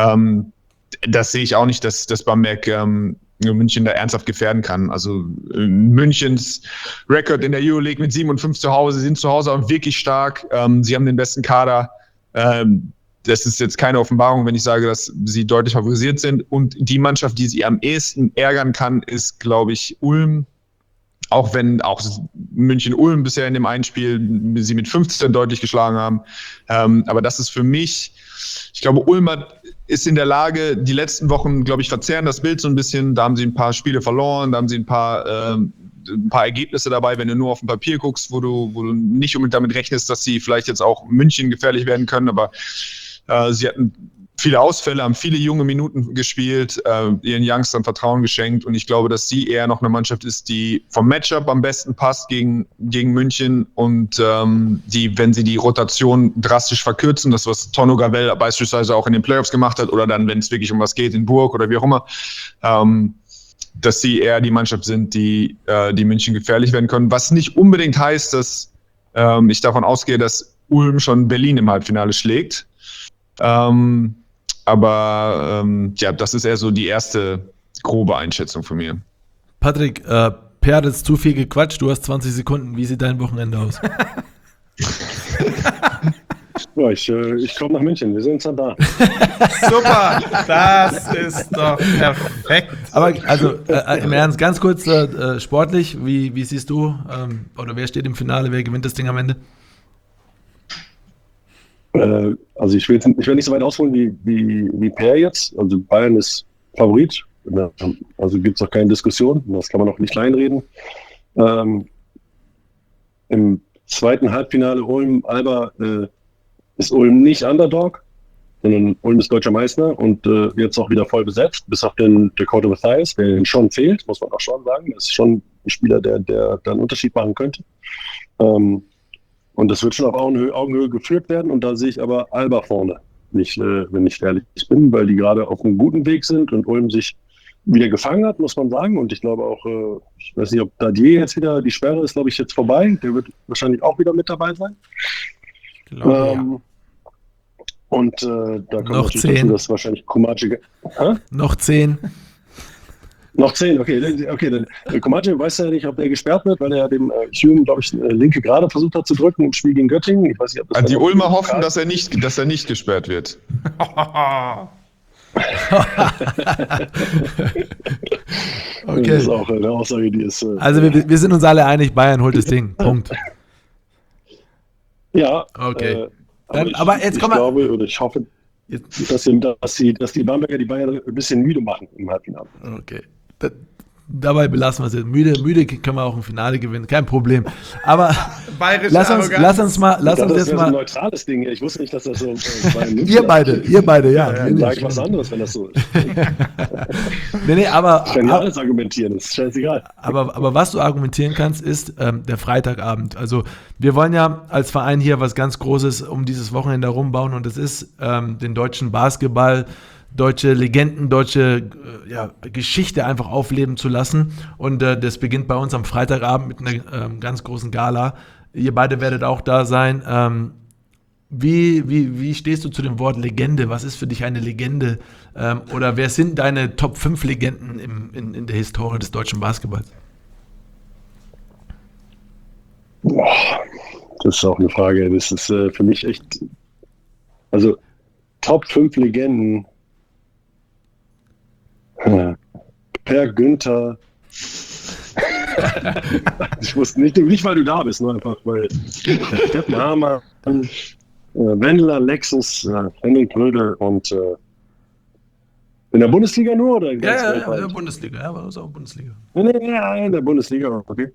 Das sehe ich auch nicht, dass Bamberg München da ernsthaft gefährden kann. Also Münchens Rekord in der Euroleague mit 7-5 zu Hause, sind zu Hause auch wirklich stark. Sie haben den besten Kader. Das ist jetzt keine Offenbarung, wenn ich sage, dass sie deutlich favorisiert sind. Und die Mannschaft, die sie am ehesten ärgern kann, ist, glaube ich, Ulm. Auch wenn auch München-Ulm bisher in dem einen Spiel sie mit 15 deutlich geschlagen haben. Aber das ist für mich, ich glaube, Ulm ist in der Lage, die letzten Wochen, glaube ich, verzerren das Bild so ein bisschen. Da haben sie ein paar Spiele verloren, da haben sie ein paar Ergebnisse dabei, wenn du nur auf dem Papier guckst, wo du nicht unbedingt damit rechnest, dass sie vielleicht jetzt auch München gefährlich werden können. Aber sie hatten viele Ausfälle, haben viele junge Minuten gespielt, ihren Youngstern Vertrauen geschenkt. Und ich glaube, dass sie eher noch eine Mannschaft ist, die vom Matchup am besten passt gegen München und wenn sie die Rotation drastisch verkürzen, das was Tonno Gavel beispielsweise auch in den Playoffs gemacht hat oder dann, wenn es wirklich um was geht, in Burg oder wie auch immer, dass sie eher die Mannschaft sind, die München gefährlich werden können. Was nicht unbedingt heißt, dass ich davon ausgehe, dass Ulm schon Berlin im Halbfinale schlägt. Aber das ist eher so die erste grobe Einschätzung von mir. Patrick, Per hat jetzt zu viel gequatscht, du hast 20 Sekunden. Wie sieht dein Wochenende aus? Ja, ich komme nach München, wir sind dann da. Super, das ist doch perfekt. Aber also im Ernst, ganz kurz sportlich, wie siehst du, oder wer steht im Finale, wer gewinnt das Ding am Ende? Also ich will nicht so weit ausholen wie Per jetzt. Also Bayern ist Favorit. Also gibt es auch keine Diskussion. Das kann man auch nicht kleinreden. Im zweiten Halbfinale Ulm-Alba ist Ulm nicht Underdog. sondern Ulm ist deutscher Meister und jetzt auch wieder voll besetzt, bis auf den Dakota Mathias, der ihnen schon fehlt, muss man auch schon sagen. Das ist schon ein Spieler, der da einen Unterschied machen könnte. Und das wird schon auf Augenhöhe geführt werden. Und da sehe ich aber Alba vorne, nicht, wenn ich ehrlich bin, weil die gerade auf einem guten Weg sind und Ulm sich wieder gefangen hat, muss man sagen. Und ich glaube auch, ich weiß nicht, ob Dadier jetzt wieder, die Sperre ist, glaube ich, jetzt vorbei. Der wird wahrscheinlich auch wieder mit dabei sein. Glaube, ja. Und da kommt Noch natürlich 10. dazu, dass wahrscheinlich Kumaci... Noch 10. Noch 10, okay. Dann Kumaci weiß ja nicht, ob der gesperrt wird, weil er dem Hume, glaube ich, linke Gerade versucht hat zu drücken im Spiel gegen Göttingen. Ich weiß nicht, ob das Die Ulmer hoffen, dass er nicht gesperrt wird. Okay. Das ist auch eine Aussage, die ist... Also wir sind uns alle einig, Bayern holt das Ding. Punkt. Ja. Okay. Aber jetzt ich kommen wir. glaube oder ich hoffe, dass die Bamberger die Bayern ein bisschen müde machen im Halbfinale. Okay. Dabei belassen wir es jetzt. Müde können wir auch im Finale gewinnen, kein Problem. Aber lass uns Das jetzt ist mal. ein neutrales Ding. Ich wusste nicht, dass das so Bayern Ihr beide, ja. Dann sage ich was anderes, wenn das so ist. Nee, aber. Ich kann ja alles argumentieren, das ist scheißegal. Aber was du argumentieren kannst, ist der Freitagabend. Also wir wollen ja als Verein hier was ganz Großes um dieses Wochenende herumbauen und das ist den deutschen Basketball, deutsche Legenden, deutsche Geschichte einfach aufleben zu lassen. Und das beginnt bei uns am Freitagabend mit einer ganz großen Gala. Ihr beide werdet auch da sein. Wie stehst du zu dem Wort Legende? Was ist für dich eine Legende? Oder wer sind deine Top 5 Legenden in der Historie des deutschen Basketballs? Boah, das ist auch eine Frage. Das ist für mich echt... Also Top 5 Legenden... Per Günther. Ich wusste nicht, weil du da bist, nur einfach, weil Steffen Hamann, Wendler, Lexus, Henning Krödel und in der Bundesliga nur oder in ganz Ja, in der Bundesliga. Ja, war das auch Bundesliga. Nee, in der Bundesliga, okay.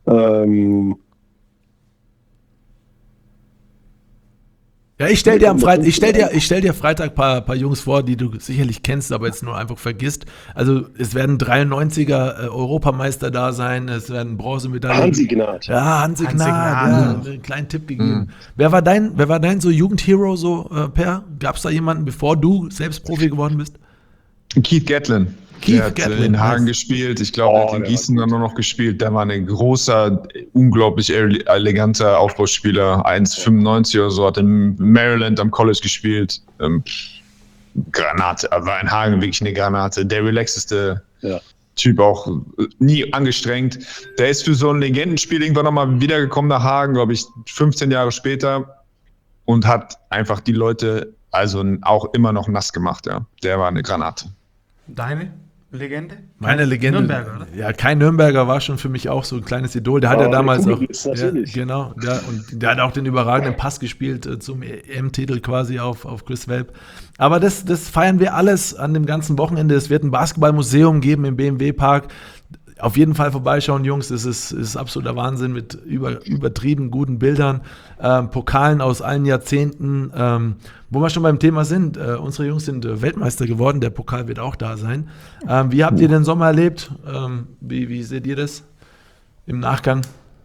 Ja, ich stell dir Freitag ein paar Jungs vor, die du sicherlich kennst, aber jetzt nur einfach vergisst. Also es werden 93er Europameister da sein, es werden Bronzemedaillen. Hansi Gnad. Ja, Hansi Gnad, ja, einen kleinen Tipp gegeben. Wer war dein so Jugendhero, so Per? Gab es da jemanden, bevor du selbst Profi geworden bist? Keith Gatlin. Der hat in Hagen gespielt. Ich glaube, er hat in Gießen dann nur noch gespielt. Der war ein großer, unglaublich eleganter Aufbauspieler. 1,95 oder so. Hat in Maryland am College gespielt. Granate. Er war in Hagen wirklich eine Granate. Der relaxeste Typ, auch nie angestrengt. Der ist für so ein Legendenspiel irgendwann nochmal wiedergekommen nach Hagen, glaube ich, 15 Jahre später. Und hat einfach die Leute also auch immer noch nass gemacht. Ja. Der war eine Granate. Deine Legende? Meine Legende. Nürnberger, oder? Ja, kein Nürnberger war schon für mich auch so ein kleines Idol. Der hat ja damals auch. Natürlich. Genau. Der hat auch den überragenden Pass gespielt zum EM-Titel quasi auf Chris Welp. Aber das feiern wir alles an dem ganzen Wochenende. Es wird ein Basketballmuseum geben im BMW-Park. Auf jeden Fall vorbeischauen, Jungs. Es ist absoluter Wahnsinn mit übertrieben guten Bildern, Pokalen aus allen Jahrzehnten. Wo wir schon beim Thema sind, unsere Jungs sind Weltmeister geworden. Der Pokal wird auch da sein. Wie habt ihr den Sommer erlebt? Wie seht ihr das im Nachgang?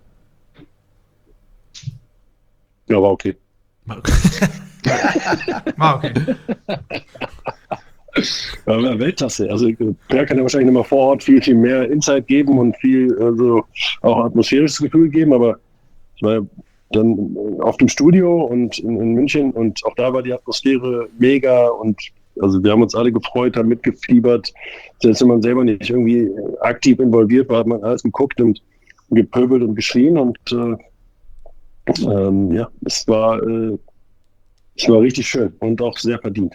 Ja, war okay. War okay. Ja, Weltklasse. Also Per kann ja wahrscheinlich nochmal vor Ort viel mehr Insight geben und viel auch atmosphärisches Gefühl geben, aber ich war dann auf dem Studio und in München und auch da war die Atmosphäre mega und also wir haben uns alle gefreut, haben mitgefiebert. Selbst wenn man selber nicht irgendwie aktiv involviert war, hat man alles geguckt und gepöbelt und geschrien und es war richtig schön und auch sehr verdient.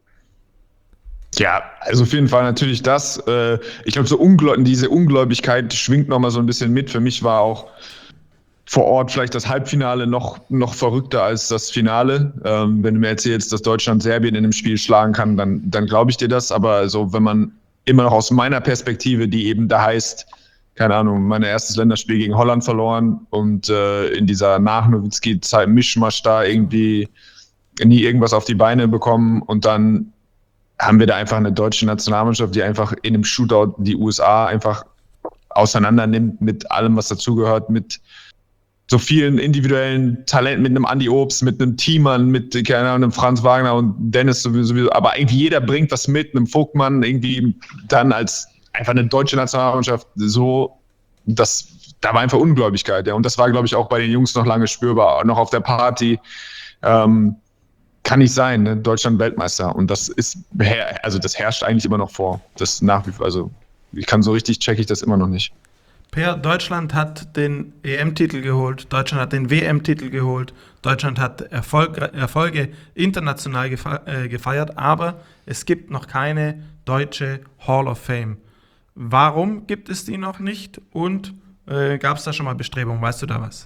Ja, also auf jeden Fall natürlich das. Ich glaube, diese Ungläubigkeit schwingt nochmal so ein bisschen mit. Für mich war auch vor Ort vielleicht das Halbfinale noch verrückter als das Finale. Wenn du mir erzählst, dass Deutschland Serbien in einem Spiel schlagen kann, dann glaube ich dir das. Aber so, wenn man immer noch aus meiner Perspektive, die eben da heißt, keine Ahnung, mein erstes Länderspiel gegen Holland verloren und in dieser Nach-Nowitzki-Zeit Mischmasch da irgendwie nie irgendwas auf die Beine bekommen und dann haben wir da einfach eine deutsche Nationalmannschaft, die einfach in einem Shootout die USA einfach auseinander nimmt mit allem, was dazugehört, mit so vielen individuellen Talenten, mit einem Andi Obst, mit einem Thiemann, mit keine Ahnung, einem Franz Wagner und Dennis sowieso, aber irgendwie jeder bringt was mit, einem Vogtmann irgendwie dann als einfach eine deutsche Nationalmannschaft so, da war einfach Ungläubigkeit, ja, und das war, glaube ich, auch bei den Jungs noch lange spürbar, noch auf der Party, kann nicht sein, ne? Deutschland Weltmeister und das ist, also das herrscht eigentlich immer noch vor, das nach wie vor, also checke ich das immer noch nicht. Per, Deutschland hat den EM-Titel geholt, Deutschland hat den WM-Titel geholt, Deutschland hat Erfolge international gefeiert, aber es gibt noch keine deutsche Hall of Fame. Warum gibt es die noch nicht und gab es da schon mal Bestrebungen? Weißt du da was?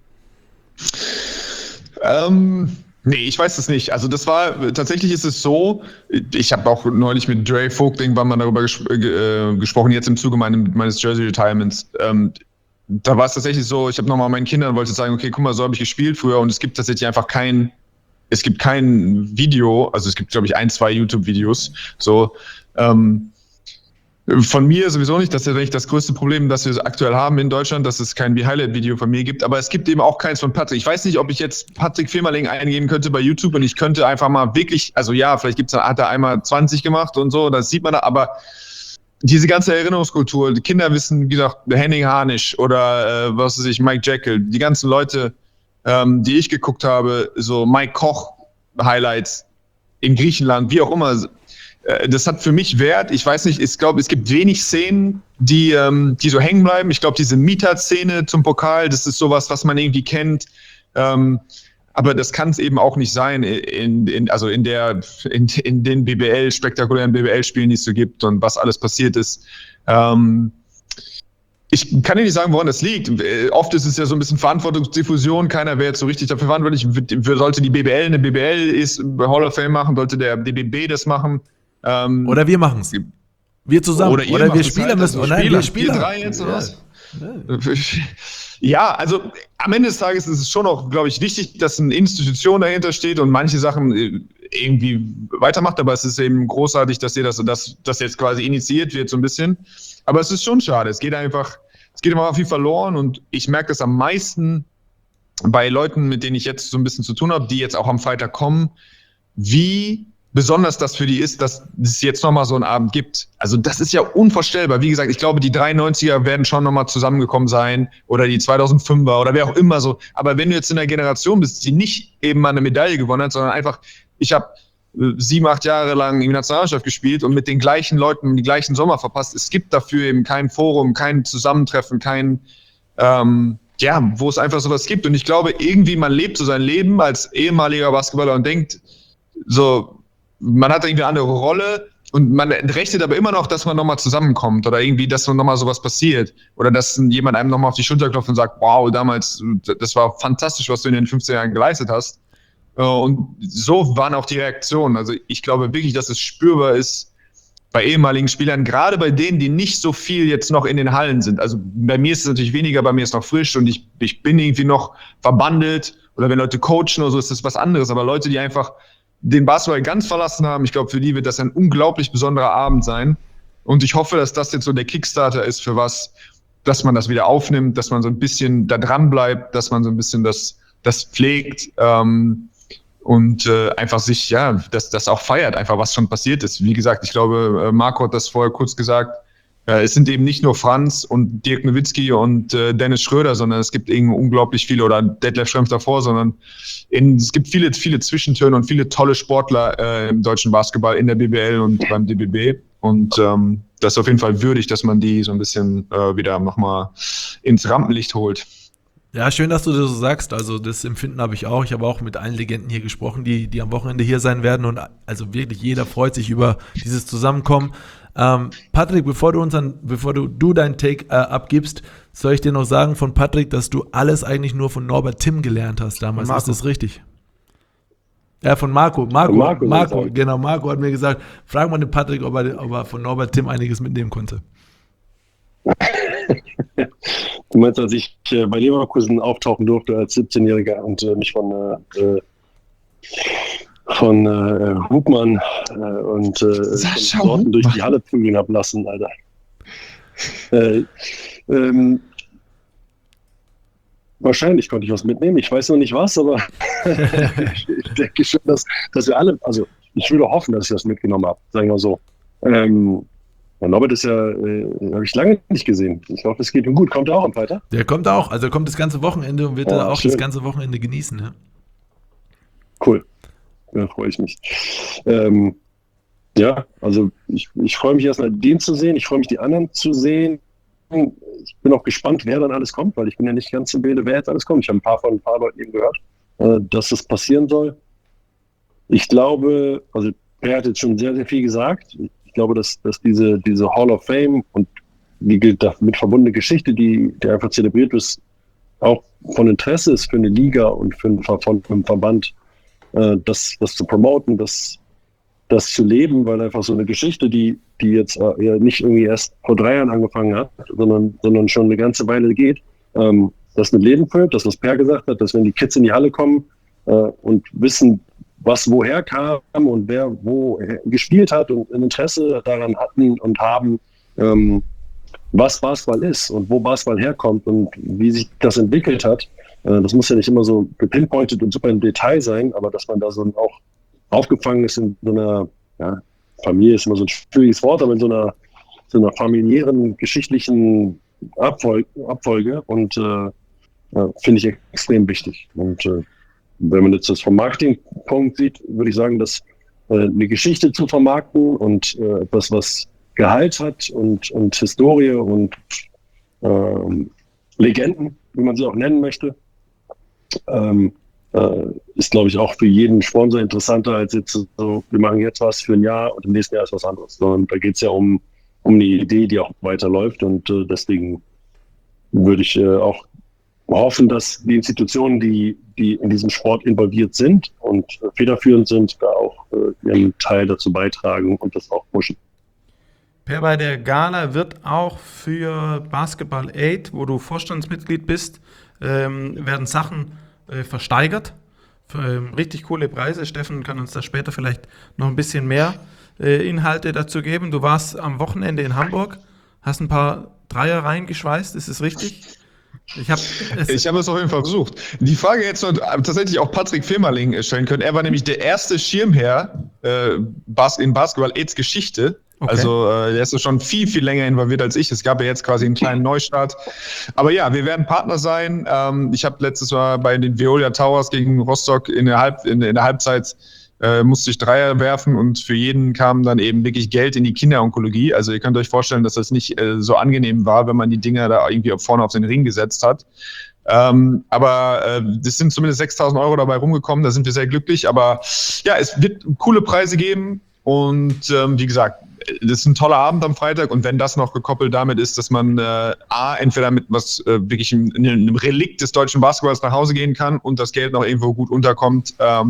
Nee, ich weiß es nicht. Also tatsächlich ist es so, ich habe auch neulich mit Dre Vogt irgendwann mal darüber gesprochen, jetzt im Zuge meines Jersey-Retirements. Da war es tatsächlich so, ich habe nochmal meinen Kindern wollte sagen, okay, guck mal, so habe ich gespielt früher und es gibt tatsächlich einfach kein Video, also es gibt, glaube ich, 1, 2 YouTube-Videos, so, von mir sowieso nicht, das ist ja eigentlich das größte Problem, das wir aktuell haben in Deutschland, dass es kein Highlight-Video von mir gibt, aber es gibt eben auch keins von Patrick. Ich weiß nicht, ob ich jetzt Patrick Femerling eingeben könnte bei YouTube und ich könnte einfach mal wirklich, also ja, vielleicht hat er einmal 20 gemacht und so, das sieht man da, aber diese ganze Erinnerungskultur, die Kinder wissen, wie gesagt, Henning Harnisch oder was weiß ich, Mike Jekyll, die ganzen Leute, die ich geguckt habe, so Mike Koch Highlights in Griechenland, wie auch immer, das hat für mich Wert. Ich weiß nicht, ich glaube, es gibt wenig Szenen, die so hängen bleiben. Ich glaube, diese Mieter-Szene zum Pokal, das ist sowas, was man irgendwie kennt. Aber das kann es eben auch nicht sein in den spektakulären BBL-Spielen, die es so gibt und was alles passiert ist. Ich kann dir nicht sagen, woran das liegt. Oft ist es ja so ein bisschen Verantwortungsdiffusion. Keiner wäre jetzt so richtig dafür verantwortlich. Sollte die BBL eine BBL Hall of Fame machen, sollte der DBB das machen. Oder wir machen es. Wir zusammen. Oder wir Spieler müssen. Wir drei jetzt oder was? Ja, also am Ende des Tages ist es schon auch, glaube ich, wichtig, dass eine Institution dahinter steht und manche Sachen irgendwie weitermacht. Aber es ist eben großartig, dass das jetzt quasi initiiert wird so ein bisschen. Aber es ist schon schade. Es geht immer viel verloren und ich merke das am meisten bei Leuten, mit denen ich jetzt so ein bisschen zu tun habe, die jetzt auch am Freitag kommen, wie besonders das für die ist, dass es jetzt nochmal so einen Abend gibt. Also das ist ja unvorstellbar. Wie gesagt, ich glaube, die 93er werden schon nochmal zusammengekommen sein oder die 2005er oder wer auch immer so. Aber wenn du jetzt in der Generation bist, die nicht eben mal eine Medaille gewonnen hat, sondern einfach, ich habe 7, 8 Jahre lang in der Nationalmannschaft gespielt und mit den gleichen Leuten die gleichen Sommer verpasst. Es gibt dafür eben kein Forum, kein Zusammentreffen, wo es einfach sowas gibt. Und ich glaube, irgendwie man lebt so sein Leben als ehemaliger Basketballer und denkt so, man hat irgendwie eine andere Rolle und man rechnet aber immer noch, dass man nochmal zusammenkommt oder irgendwie, dass nochmal sowas passiert oder dass jemand einem nochmal auf die Schulter klopft und sagt, wow, damals, das war fantastisch, was du in den 15 Jahren geleistet hast. Und so waren auch die Reaktionen. Also ich glaube wirklich, dass es spürbar ist bei ehemaligen Spielern, gerade bei denen, die nicht so viel jetzt noch in den Hallen sind. Also bei mir ist es natürlich weniger, bei mir ist noch frisch und ich bin irgendwie noch verbandelt oder wenn Leute coachen oder so, ist das was anderes. Aber Leute, die einfach den Basketball ganz verlassen haben, ich glaube, für die wird das ein unglaublich besonderer Abend sein. Und ich hoffe, dass das jetzt so der Kickstarter ist für was, dass man das wieder aufnimmt, dass man so ein bisschen da dran bleibt, dass man so ein bisschen das pflegt und einfach sich, das auch feiert, einfach was schon passiert ist. Wie gesagt, ich glaube, Marco hat das vorher kurz gesagt, es sind eben nicht nur Franz und Dirk Nowitzki und Dennis Schröder, sondern es gibt eben unglaublich viele, oder Detlef Schrempf davor, sondern es gibt viele, viele Zwischentöne und viele tolle Sportler im deutschen Basketball in der BBL und beim DBB. Und das ist auf jeden Fall würdig, dass man die so ein bisschen wieder nochmal ins Rampenlicht holt. Ja, schön, dass du das so sagst. Also das Empfinden habe ich auch. Ich habe auch mit allen Legenden hier gesprochen, die am Wochenende hier sein werden. Und also wirklich jeder freut sich über dieses Zusammenkommen. Patrick, bevor du deinen Take abgibst, soll ich dir noch sagen von Patrick, dass du alles eigentlich nur von Norbert Timm gelernt hast damals. Ist das richtig? Ja, von Marco. Marco, genau. Marco hat mir gesagt, frag mal den Patrick, ob er von Norbert Timm einiges mitnehmen konnte. Du meinst, als ich bei Leverkusen auftauchen durfte als 17-Jähriger und mich von Hubmann und Sorten durch die Halle prügeln hab lassen, Alter. Wahrscheinlich konnte ich was mitnehmen. Ich weiß noch nicht was, aber ich denke schon, dass wir alle, also ich würde hoffen, dass ich das mitgenommen habe, sagen wir so. Norbert ist ja, habe ich lange nicht gesehen. Ich hoffe, es geht ihm gut. Kommt er auch am Freitag? Der kommt auch, also er kommt das ganze Wochenende und wird da auch schön. das ganze Wochenende genießen. Ja? Cool. Ja, freue ich mich. Ja, also ich freue mich erstmal, den zu sehen. Ich freue mich, die anderen zu sehen. Ich bin auch gespannt, wer dann alles kommt, weil ich bin ja nicht ganz im Bilde, wer jetzt alles kommt. Ich habe ein paar Leuten eben gehört, dass das passieren soll. Ich glaube, also Per hat jetzt schon sehr, sehr viel gesagt. Ich glaube, dass diese Hall of Fame und die damit verbundene Geschichte, die einfach zelebriert ist, auch von Interesse ist für eine Liga und für einen Verband, das zu promoten, das zu leben, weil einfach so eine Geschichte, die jetzt ja nicht irgendwie erst vor 3 Jahren angefangen hat, sondern schon eine ganze Weile geht, das mit Leben füllt, das, was Per gesagt hat, dass wenn die Kids in die Halle kommen und wissen, was woher kam und wer wo gespielt hat und ein Interesse daran hatten und haben, was Basketball ist und wo Basketball herkommt und wie sich das entwickelt hat. Das muss ja nicht immer so gepinpointet und super im Detail sein, aber dass man da so auch aufgefangen ist in so einer, ja, Familie ist immer so ein schwieriges Wort, aber in so einer familiären, geschichtlichen Abfolge und finde ich extrem wichtig. Und wenn man jetzt das vom Marketingpunkt sieht, würde ich sagen, dass eine Geschichte zu vermarkten und etwas, was Gehalt hat und Historie und Legenden, wie man sie auch nennen möchte, ist, glaube ich, auch für jeden Sponsor interessanter als jetzt so, wir machen jetzt was für ein Jahr und im nächsten Jahr ist was anderes. Sondern da geht es ja um eine Idee, die auch weiterläuft und deswegen würde ich auch hoffen, dass die Institutionen, die in diesem Sport involviert sind und federführend sind, da auch ihren Teil dazu beitragen und das auch pushen. Per, bei der Gala wird auch für Basketball Aid, wo du Vorstandsmitglied bist, werden Sachen versteigert. Richtig coole Preise. Steffen kann uns da später vielleicht noch ein bisschen mehr Inhalte dazu geben. Du warst am Wochenende in Hamburg, hast ein paar Dreier reingeschweißt, ist es richtig? Ich habe es auf jeden Fall versucht. Die Frage jetzt noch tatsächlich auch Patrick Firmaling stellen können. Er war nämlich der erste Schirmherr in Basketball-Aids Geschichte. Okay. Also der ist schon viel, viel länger involviert als ich. Es gab ja jetzt quasi einen kleinen Neustart. Aber ja, wir werden Partner sein. Ich habe letztes Mal bei den Veolia Towers gegen Rostock in der Halbzeit musste ich Dreier werfen und für jeden kam dann eben wirklich Geld in die Kinderonkologie. Also ihr könnt euch vorstellen, dass das nicht so angenehm war, wenn man die Dinger da irgendwie vorne auf den Ring gesetzt hat. Aber das sind zumindest 6.000 € dabei rumgekommen, da sind wir sehr glücklich. Aber ja, es wird coole Preise geben und wie gesagt, das ist ein toller Abend am Freitag und wenn das noch gekoppelt damit ist, dass man entweder mit was wirklich einem Relikt des deutschen Basketballs nach Hause gehen kann und das Geld noch irgendwo gut unterkommt,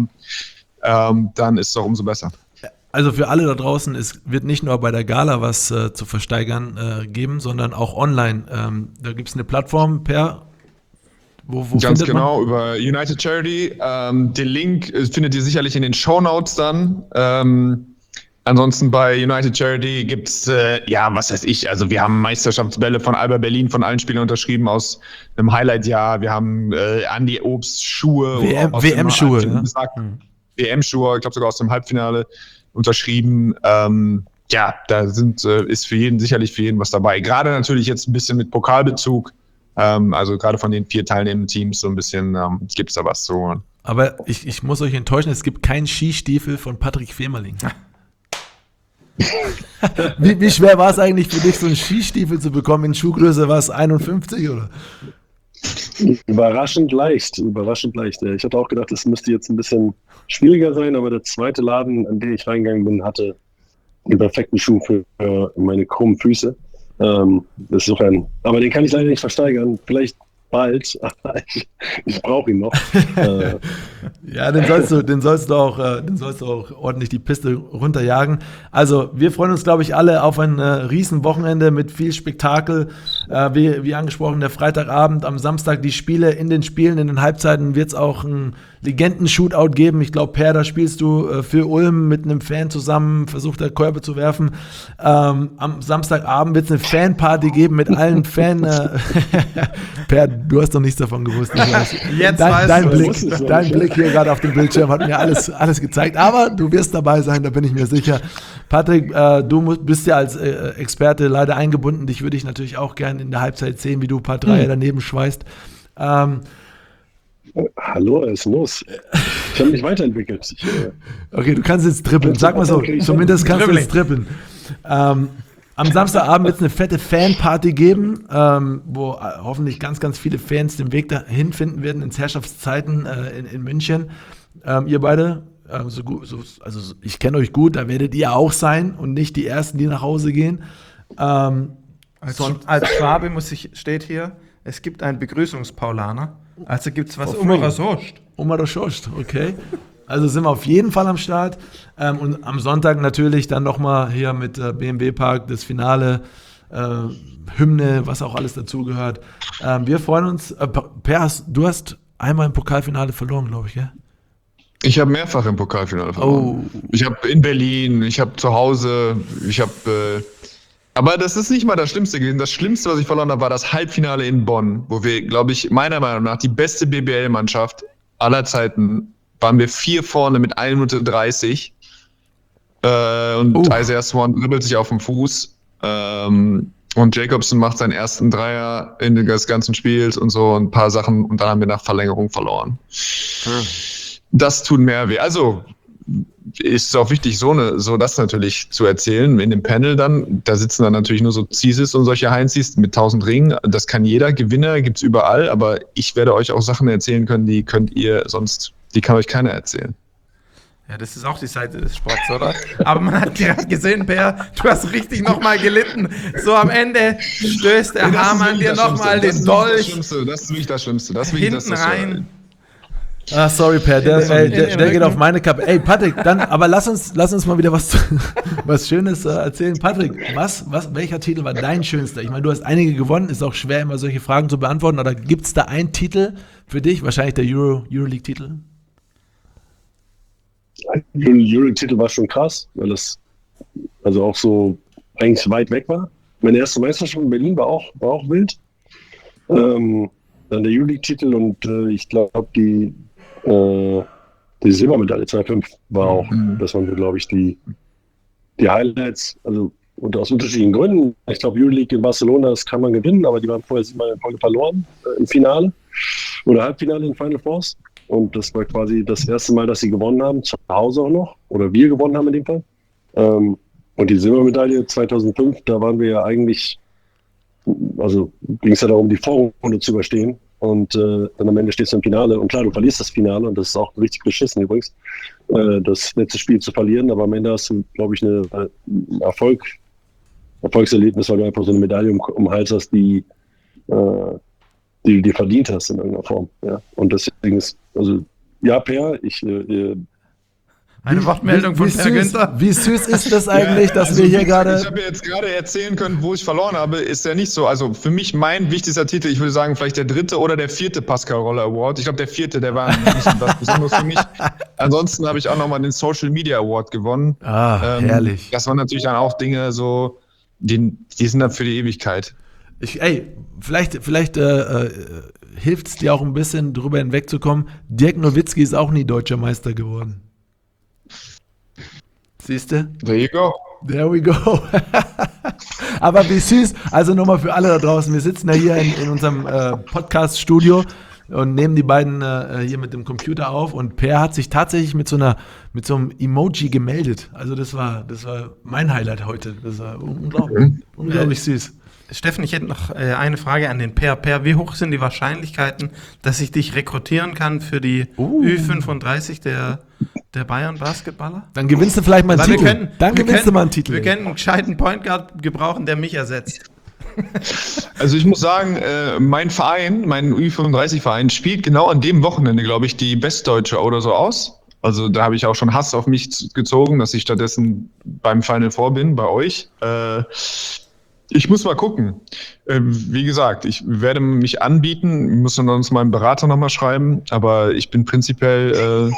dann ist es doch umso besser. Also für alle da draußen, es wird nicht nur bei der Gala was zu versteigern geben, sondern auch online. Da gibt es eine Plattform, Per, wo ganz findet genau, man? über United Charity. Den Link findet ihr sicherlich in den Shownotes dann. Ansonsten bei United Charity gibt's was weiß ich, also wir haben Meisterschaftsbälle von Alba Berlin von allen Spielern unterschrieben aus einem Highlight-Jahr. Wir haben Andi Obst Schuhe. WM-Schuhe, ne? WM-Schuhe, ich glaube sogar aus dem Halbfinale unterschrieben. Da ist sicherlich für jeden was dabei. Gerade natürlich jetzt ein bisschen mit Pokalbezug. Also gerade von den 4 teilnehmenden Teams so ein bisschen gibt es da was zu holen. Aber ich muss euch enttäuschen, es gibt keinen Skistiefel von Patrick Firmaling. Wie schwer war es eigentlich für dich, so einen Skistiefel zu bekommen? In Schuhgröße war es 51 oder? Überraschend leicht. Ich hatte auch gedacht, das müsste jetzt ein bisschen schwieriger sein, aber der zweite Laden, an den ich reingegangen bin, hatte den perfekten Schuh für meine krummen Füße. Aber den kann ich leider nicht versteigern. Vielleicht bald, aber ich brauche ihn noch. Ja, den sollst du auch ordentlich die Piste runterjagen. Also, wir freuen uns, glaube ich, alle auf ein Riesenwochenende mit viel Spektakel. Wie angesprochen, der Freitagabend, am Samstag die Spiele. In den Spielen, in den Halbzeiten wird es auch ein Legenden-Shootout geben. Ich glaube, Per, da spielst du für Ulm mit einem Fan zusammen, versucht da Körbe zu werfen. Am Samstagabend wird es eine Fanparty geben mit allen Per, du hast doch nichts davon gewusst. Jetzt Dein weißt du. Blick hier gerade auf dem Bildschirm hat mir alles gezeigt. Aber du wirst dabei sein, da bin ich mir sicher. Patrick, du bist ja als Experte leider eingebunden. Dich würde ich natürlich auch gerne in der Halbzeit sehen, wie du ein paar Dreier daneben schweißt. Hallo, es muss. Ich habe mich weiterentwickelt. Okay, du kannst jetzt trippeln. Sag mal so, zumindest kannst du jetzt trippeln. Am Samstagabend wird es eine fette Fanparty geben, wo hoffentlich ganz, ganz viele Fans den Weg dahin finden werden ins Herrschaftszeiten in München. Ihr beide, also ich kenne euch gut, da werdet ihr auch sein und nicht die Ersten, die nach Hause gehen. Als Schwabe steht hier, es gibt einen Begrüßungspaulaner. Also gibt es was Umarasoscht, okay. Also sind wir auf jeden Fall am Start. Und am Sonntag natürlich dann nochmal hier mit BMW Park das Finale, Hymne, was auch alles dazugehört. Wir freuen uns. Per, du hast einmal im Pokalfinale verloren, glaube ich, gell? Ich habe mehrfach im Pokalfinale verloren. Oh. Ich habe in Berlin, ich habe zu Hause, aber das ist nicht mal das Schlimmste gewesen. Das Schlimmste, was ich verloren habe, war das Halbfinale in Bonn, wo wir, glaube ich, meiner Meinung nach die beste BBL-Mannschaft aller Zeiten, waren wir 4 vorne mit 1 Minute 30 und Isaiah Swan dribbelt sich auf den Fuß und Jacobson macht seinen ersten Dreier in des ganzen Spiels und so ein paar Sachen und dann haben wir nach Verlängerung verloren. Das tut mehr weh. Also ist es auch wichtig, so das natürlich zu erzählen. In dem Panel dann, da sitzen dann natürlich nur so Zisis und solche Heinzis mit 1000 Ringen. Das kann jeder, Gewinner gibt's überall, aber ich werde euch auch Sachen erzählen können, die kann euch keiner erzählen. Ja, das ist auch die Seite des Sports, oder? Aber man hat gerade gesehen, Per, du hast richtig nochmal gelitten. So am Ende stößt der Hamann dir nochmal den Dolch. Das ist wirklich das Schlimmste. Hinten rein. Ah, sorry, Per, der geht auf meine Kappe. Ey, Patrick, aber lass uns mal wieder was Schönes erzählen. Patrick, welcher Titel war dein schönster? Ich meine, du hast einige gewonnen, ist auch schwer, immer solche Fragen zu beantworten, oder gibt es da einen Titel für dich? Wahrscheinlich der Euroleague-Titel? Euroleague-Titel war schon krass, weil das also auch so eigentlich weit weg war. Meine erste Meisterschaft in Berlin war auch wild. Dann der Euroleague-Titel und ich glaube, die Silbermedaille 2,5 war auch, das waren, glaube ich, die Highlights, also und aus unterschiedlichen Gründen. Ich glaube, Euroleague in Barcelona, das kann man gewinnen, aber die waren vorher 7 Mal verloren im Finale oder Halbfinale in Final Fours. Und das war quasi das erste Mal, dass sie gewonnen haben, zu Hause auch noch, oder wir gewonnen haben in dem Fall. Und die Silbermedaille 2005, da waren wir ja eigentlich, also ging es ja darum, die Vorrunde zu überstehen. Und dann am Ende stehst du im Finale. Und klar, du verlierst das Finale. Und das ist auch richtig beschissen übrigens, das letzte Spiel zu verlieren. Aber am Ende hast du, glaube ich, ein Erfolgserlebnis, weil du einfach so eine Medaille um den Hals hast, die du dir verdient hast in irgendeiner Form. Ja. Und deswegen ist, also, ja, Per, eine Wortmeldung von Per Günther. Wie süß ist das eigentlich, dass wir hier gerade... Ich habe jetzt gerade erzählen können, wo ich verloren habe, ist ja nicht so. Also für mich mein wichtigster Titel, ich würde sagen, vielleicht der 3. oder der 4. Pascal Roller Award. Ich glaube, der 4., der war ein bisschen was Besonderes für mich. Ansonsten habe ich auch nochmal den Social Media Award gewonnen. Ah, herrlich. Das waren natürlich dann auch Dinge so, die sind dann für die Ewigkeit. Vielleicht hilft es dir auch ein bisschen, drüber hinwegzukommen. Dirk Nowitzki ist auch nie deutscher Meister geworden. Siehst du? There we go. Aber wie süß. Also nochmal für alle da draußen. Wir sitzen ja hier in unserem Podcast-Studio und nehmen die beiden hier mit dem Computer auf. Und Per hat sich tatsächlich mit so einem Emoji gemeldet. Also das war mein Highlight heute. Das war unglaublich süß. Steffen, ich hätte noch eine Frage an den Per. Per, wie hoch sind die Wahrscheinlichkeiten, dass ich dich rekrutieren kann für die Ü35 der Bayern-Basketballer? Dann gewinnst du vielleicht mal einen Titel. Wir können einen gescheiten Point Guard gebrauchen, der mich ersetzt. Also ich muss sagen, mein Verein, mein Ü35-Verein, spielt genau an dem Wochenende, glaube ich, die Westdeutsche oder so aus. Also da habe ich auch schon Hass auf mich gezogen, dass ich stattdessen beim Final Four bin, bei euch. Ich muss mal gucken. Wie gesagt, ich werde mich anbieten, muss dann uns meinem Berater nochmal schreiben, aber ich bin prinzipiell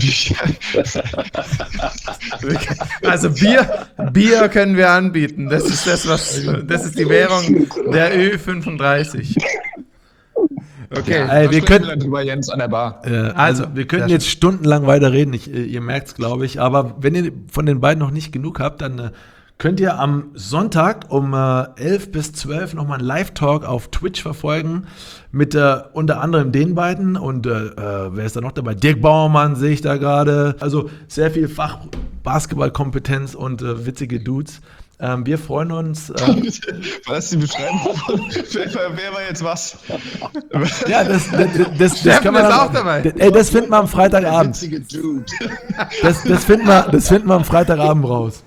Also Bier können wir anbieten. Das ist das ist die Währung der Ü35. Okay. Ey, wir sprechen können, drüber, Jens, an der Bar. also wir könnten jetzt stundenlang weiterreden, ihr merkt es, glaube ich, aber wenn ihr von den beiden noch nicht genug habt, dann könnt ihr am Sonntag um 11 bis 12 nochmal einen Live-Talk auf Twitch verfolgen mit unter anderem den beiden und wer ist da noch dabei? Dirk Bauermann sehe ich da gerade. Also sehr viel Fach-Basketball-Kompetenz und witzige Dudes. Wir freuen uns. Was ist die Beschreibung? Wer war jetzt was? Ja, das Steffen kann man ist dann, auch dabei. Ey, das finden wir am Freitagabend. Witzige Dude. Das finden wir am Freitagabend raus.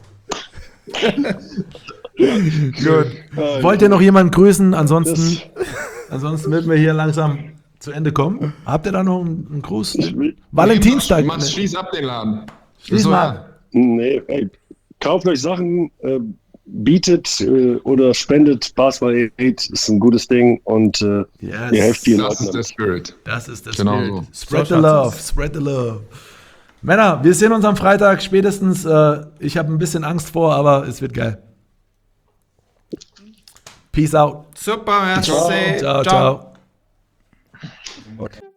Gut. Wollt ihr noch jemanden grüßen? Ansonsten würden wir hier langsam zu Ende kommen. Habt ihr da noch einen Gruß? Valentinstag. Machst, schließ ab den Laden. Schließ So, mal ja. ab. Nee, ey, kauft euch Sachen, bietet oder spendet Basketball Aid, ist ein gutes Ding und ihr helft vielen Das Leuten. ist der Spirit. Das ist das Genau Spirit. so. Spread the love, spread the love. Männer, wir sehen uns am Freitag spätestens. Ich habe ein bisschen Angst vor, aber es wird geil. Peace out. Super, merci. Ciao, ciao.